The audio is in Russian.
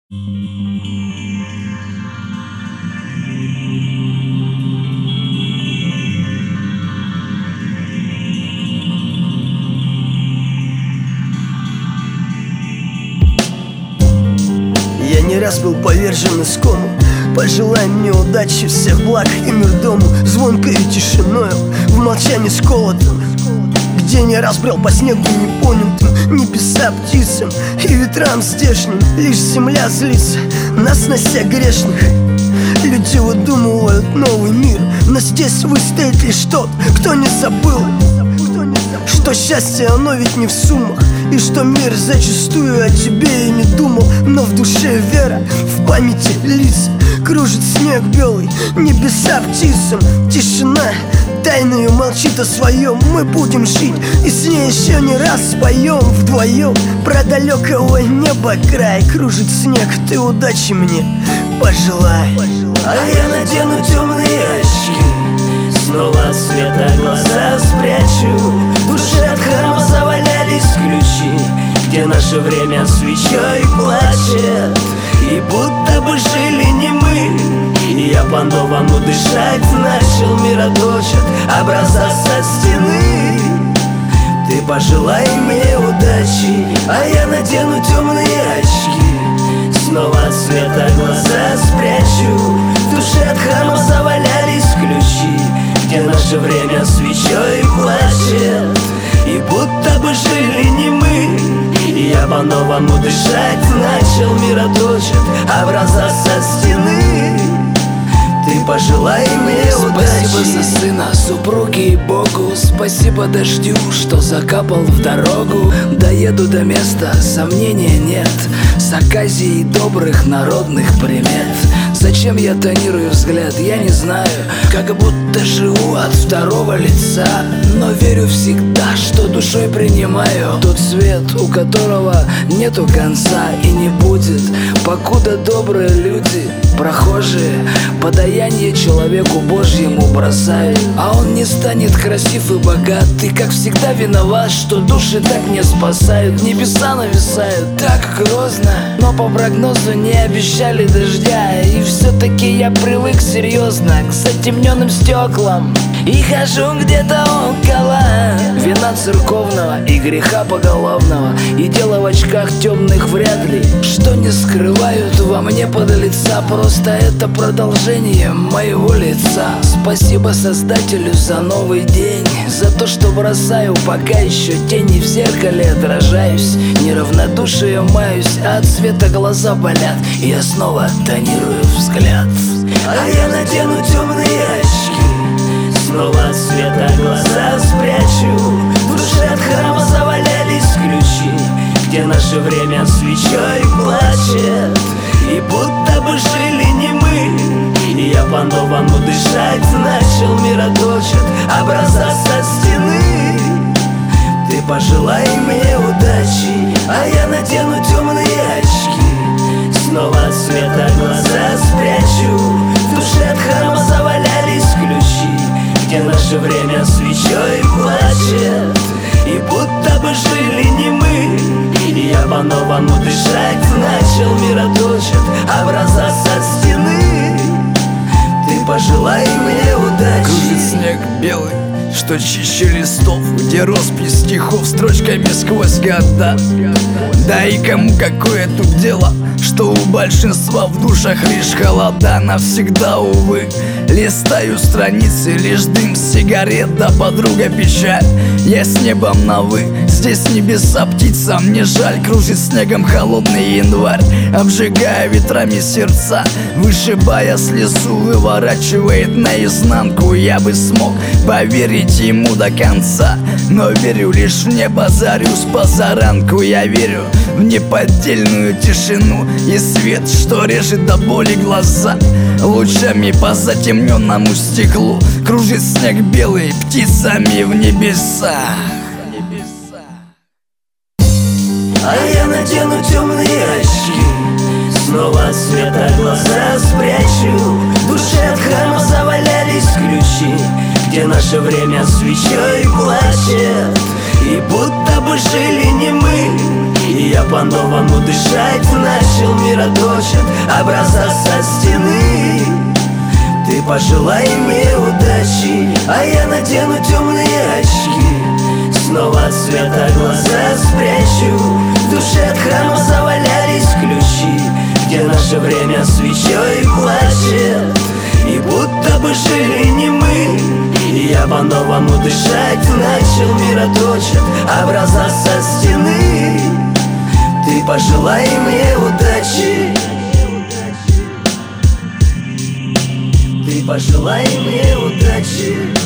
Я не раз был повержен искому. Пожелай мне удачи, всех благ и мир дому. Звонкой тишиною, в молчании сколотом, где не раз брел по снегу непонятым, небеса птицам и ветрам здешним. Лишь земля злится на сносях грешных. Люди выдумывают новый мир, но здесь выстоит лишь тот, кто не забыл, что счастье оно ведь не в суммах, и что мир зачастую о тебе и не думал. Но в душе вера, в памяти лица, кружит снег белый, небеса птицам. Тишина тайною молчит о своем. Мы будем жить, и с ней еще не раз споем вдвоем. Про далекого неба край кружит снег, ты удачи мне пожелай. А я надену темные очки, снова от света глаза спрячу. В душе от храма завалялись ключи, где наше время свечой плачет. И будто бы жили не мы, и я по-новому дышать начал. Мироточат образа со стены. Ты пожелай мне удачи, а я надену темные очки, снова от света глаза спрячу. В душе от храма завалялись ключи, где наше время свечой плачет. И будто бы жили не мы, и я по-новому дышать начал. Мироточат образа со стены. Ты пожелай мне удачи. Спасибо за сына, супруги и Богу. Спасибо дождю, что закапал в дорогу. Доеду до места, сомнения нет, с оказией добрых народных примет. Зачем я тонирую взгляд, я не знаю, как будто живу от второго лица. Но верю всегда, что душой принимаю тот свет, у которого нету конца и не будет, покуда добрые люди, прохожие, подаяние человеку Божьему бросают. А он не станет красив и богат, и как всегда виноват, что души так не спасают. Небеса нависают так грозно, но по прогнозу не обещали дождя. И все-таки я привык серьезно к затемненным стеклам и хожу где-то около вина церковного и греха поголовного. И дело в очках темных вряд ли, что не скрывают во мне подлеца. Просто это продолжение моего лица. Спасибо Создателю за новый день, за то, что бросаю пока еще тени. В зеркале отражаюсь, неравнодушие маюсь, а от света глаза болят, и я снова тонирую взгляд. А я надену темные очки, снова от света глаза спрячу. В душе от храма завалялись ключи, где наше время свечой плачет. И будто бы жили не мы, и я по-новому дышать начал. Мироточат образа со стены. Ты пожелай мне удачи, а я надену темные очки, снова от света глаза спрячу. В душе от храма завалялись ключи, где наше время свечой плачет. И будто бы жили не мы, и я по-новому дышать начал. Мироточат образа со стены. Ты пожелай мне удачи. Кружит снег белый, что чище листов, где роспись стихов строчками сквозь года. Да и кому какое тут дело, что у большинства в душах лишь холода. Навсегда, увы, листаю страницы, лишь дым сигарет, да подруга печаль. Я с небом на «вы», здесь небеса птицам не жаль. Кружит снегом холодный январь, обжигая ветрами сердца, вышибая слезу, выворачивает наизнанку. Я бы смог поверить ему до конца, но верю лишь в небо, зарю с позаранку. Я верю в неподдельную тишину и свет, что режет до боли глаза. Лучами по затемненному стеклу кружит снег белый птицами в небеса. А я надену темные очки, снова от света глаза спрячу. В душе от храма завалялись ключи, где наше время свечой плачет. И будто бы жили не мы, и я по-новому дышать начал. Мироточат образа со стены. Ты пожелай мне удачи, а я надену темные очки. Снова от света глаза спрячу, в душе от храма завалялись ключи, где наше время свечой плачет, и будто бы жили не мы. И я по-новому дышать начал, мироточит образа со стены. Ты пожелай мне удачи, ты пожелай мне удачи.